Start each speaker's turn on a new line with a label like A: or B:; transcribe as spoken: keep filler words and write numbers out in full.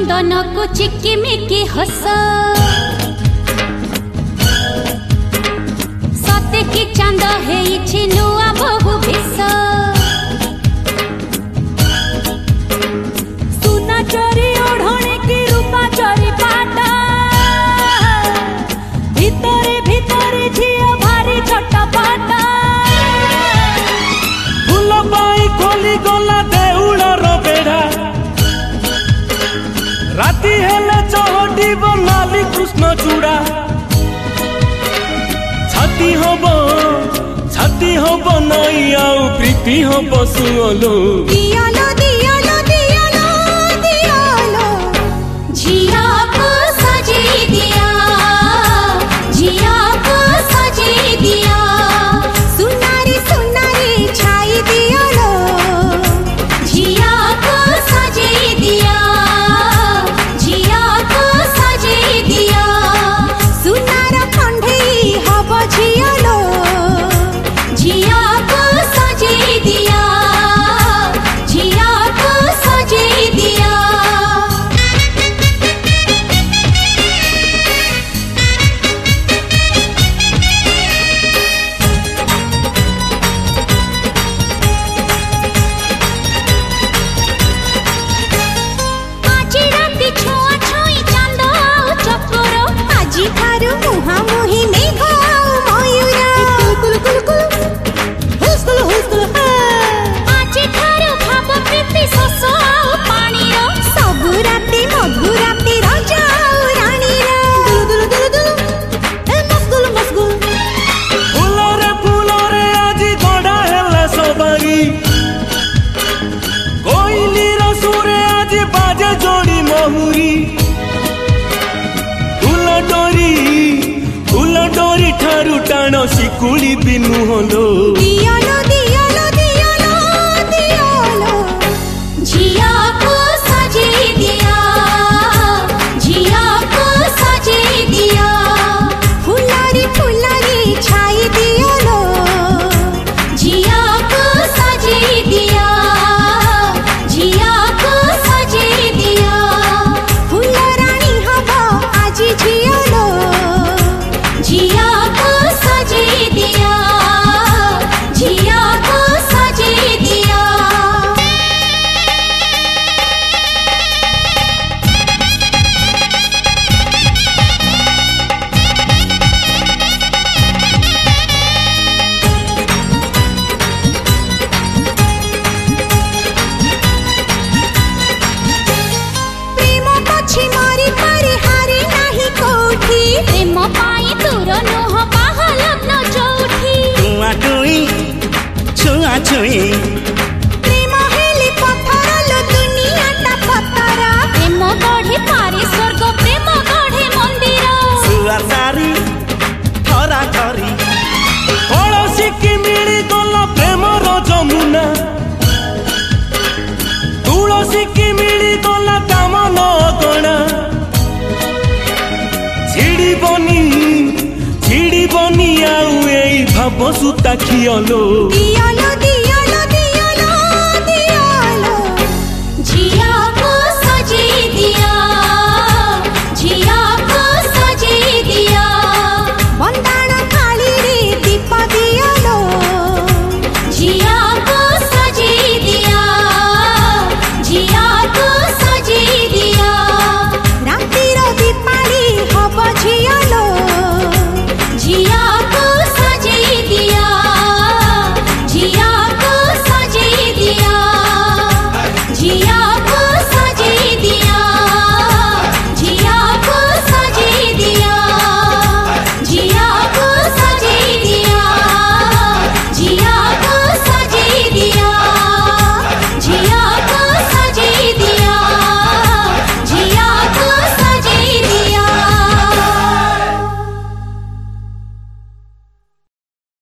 A: चंदन को चिकिमिकी हस सते की चांद है नुआ बहु विष सुना चोरी ओढ़णी की रूपा चोरी पाटा भितरे भितरे झिया भारी छोटा पाटा
B: फूल पाई खोली गला देउलर बेढ़ा राती हेले चहटी बनाली कृष्ण चूड़ा छाती हब छाती हब नई आउ प्रीति हब सुअलो
A: दियालो दियालो दियालो दियालो झिया को सजे दिया झिया को सजे दिया सुनारी सुनारी छाई दियालो झिया को सजे दिया झिया को सजे दिया सुनार खंडेई हब झियालो झिया को सजे दिया झिया को सजे दिया आजी राती छुआ छुई चांद आउ चकोर आजी थारु मुहा मुही मेघ आउ मयूर कुल कुल कुल हुस्कुल हुस्कुल आजी थारु भाव प्रीति सस आउ पानीर सबु राती मधु राती राजा आउ रानीर दुलु दुलु दुलु दुलु ए मस्कुल मस्कुल
B: फूलरे फूलरे आजी गड़ा हेले सवारी कोइली रसुरे आजी बाजे जोड़ी महुरी फूल डोरी फूल डोरी ठारू टाण शिकुली बिनु हलो
A: दियालो दियालो दियालो दियालो झिया को सजे दिया झिया को सजे दिया फुलारी फुलारी छाई दियालो झिया को सजे दिया झिया को सजे दिया फुल रानी हब आजी झियालो झिया को सजे दिया झिया को सजे दिया प्रेम पछी मारी पारी हारी नाही कोठी प्रेम पाई दूर नुह बाहा लग्न चौठी
B: टुआ टुई छुआ छुई
A: प्रेम हेली पत्थर लो दुनिया ता पत्थर प्रेम गढ़े पारी स्वर्ग प्रेम गढ़े मंदिर
B: सुआ सारी थरा थरी पड़ोसी की मिली गला प्रेमर जमुना तुलसी की मिली गला कामन गणा छिड़ी बनी छिड़ी बनी आउ एई भाव सुता खियलो
A: दियालो